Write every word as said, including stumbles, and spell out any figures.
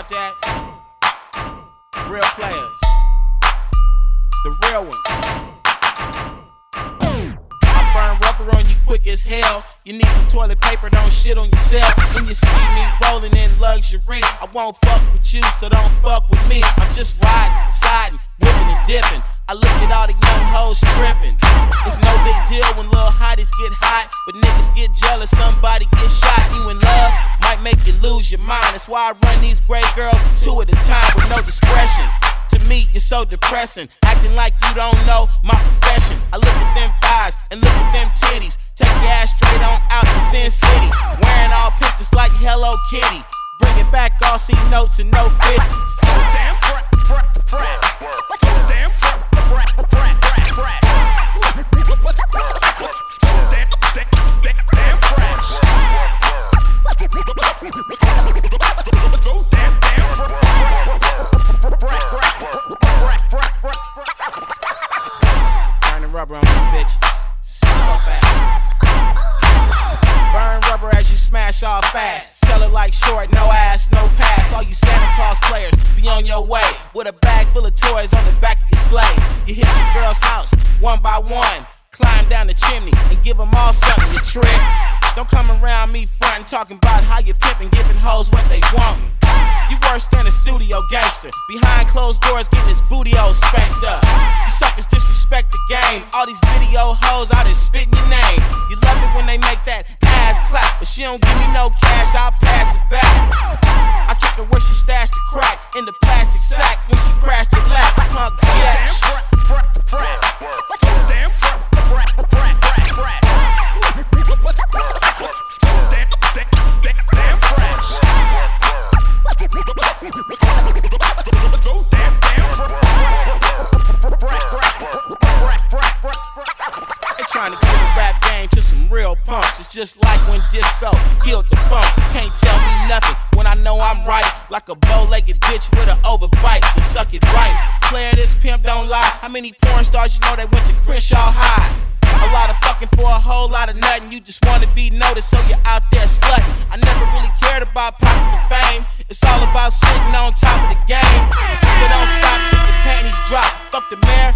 about that? Real players. The real ones. I burn rubber on you quick as hell. You need some toilet paper, don't shit on yourself. When you see me rolling in luxury, I won't fuck with you, so don't fuck with me. I'm just riding, siding, whipping and dipping. I look at all the young hoes tripping. It's no big deal when little hotties get hot, but niggas get jealous, somebody get shot. You in love might make you lose your mind. That's why I run these great girls two at a time with no discretion. To me, you're so depressing, acting like you don't know my profession. I look at them thighs and look at them titties. Take your ass straight on out to Sin City, wearing all pink just like Hello Kitty. Bring it back, all C notes and no fifties. Damn frat, frat, frat. Damn frat, frat, frat, frat, frat. Damn, damn, damn frat. Go damn, damn frat. Burn the rubber on these bitches so fast. Burn rubber as you smash all fast. Sell it like short, no ass, no pass. All you Santa Claus players, be on your way with a bag full of toys on the back of your sleigh. You hit your girl's house one by one, climb down the chimney and give them all something to trick. Don't come around me frontin' talking about how you pimpin', giving hoes what they wantin'. You worse than a studio gangster, behind closed doors getting his booty all spanked up. You suckers disrespect the game, all these video hoes out there spitting your name. You love it when they make that ass clap, but she don't give me no cash, I'll pass it back. I kick her where she stashed the crack, in the plastic sack when she crashed her lap. Punk bitch. Damn frat, frat, frat, frat, frat. Damn frat. Go damn, damn frat. They trying to give a rap game to some real punks. It's just like when disco killed the funk. Can't tell me nothing when I know I'm right. Like a bow-legged bitch with an overbite. You suck it right. Player, this pimp don't lie. How many porn stars you know they went to Crenshaw High? A lot of fucking for a whole lot of nothing. You just wanna be noticed, so you're out there slutting. I never really cared about popular fame. It's all about sitting on top of the game. So don't stop till your panties drop. Fuck the mayor,